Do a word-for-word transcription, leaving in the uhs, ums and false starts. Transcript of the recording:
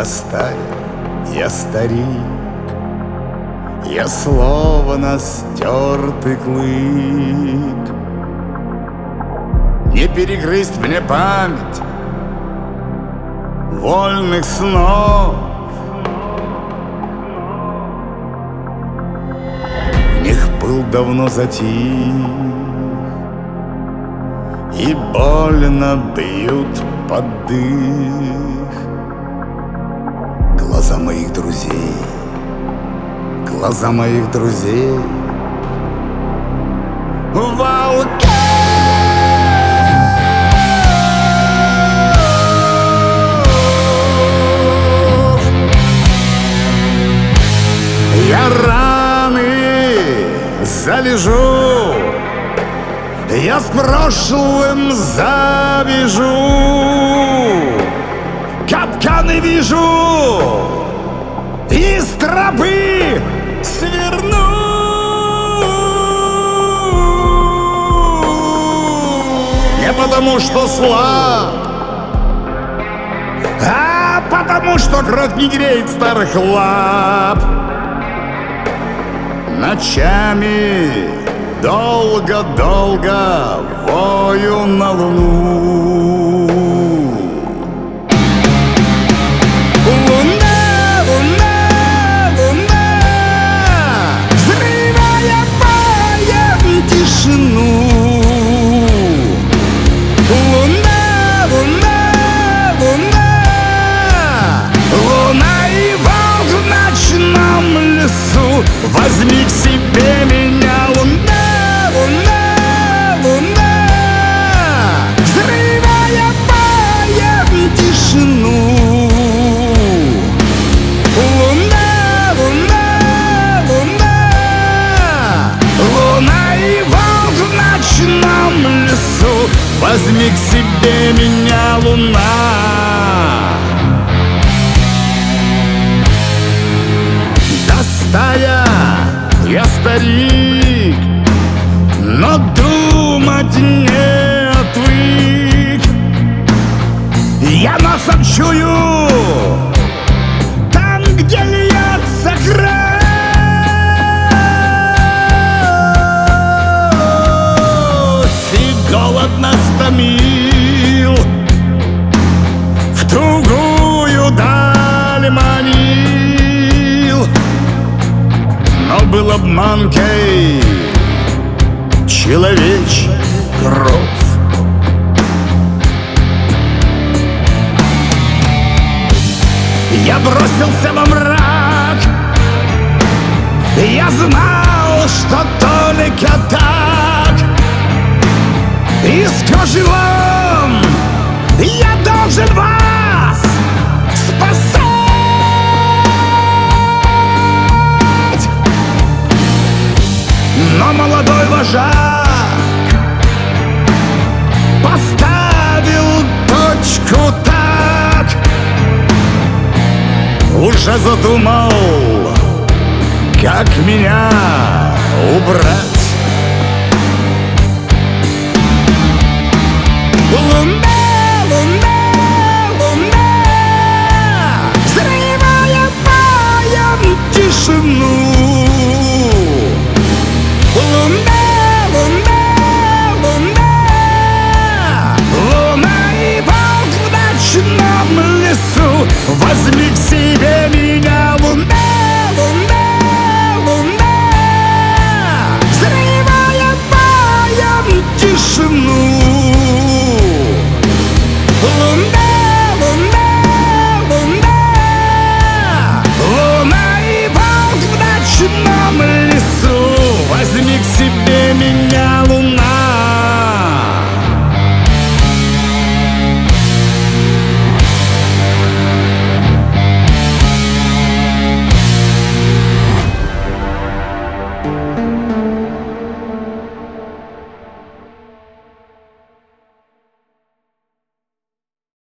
Достаю, я старик, я словно стертый клык. Не перегрызть мне память вольных снов. В них пыл давно затих, и больно бьют под дых глаза моих друзей, глаза моих друзей. Волки! Я раны залежу, я с прошлым завяжу, капканы вижу, из тропы сверну. Не потому что слаб, а потому что кровь не греет старых лап. Ночами долго-долго вою на луну. Луна, луна, луна, взрывая боем тишину. Луна, луна, луна, луна и волк в ночном лесу. Возьми к себе меня, луна, луна, луна, взрывая боем тишину. Луна, луна, луна, луна и волк в ночном лесу. Возьми к себе меня, луна. Достая, я старик, но думать не отвык. Я носом чую там, где льется кровь, и голод нас томил, в тугую даль манил. Но был обманкой человечья кровь. Я бросился во мрак, я знал, что только так. Из кожи вон я должен вас спасать. Но молодой вожак поставил точку так, уже задумал, как меня убрать. Луна, луна, луна, взрывая боем тишину. Луна, луна, луна, луна и волк в ночном лесу. Возьми к себе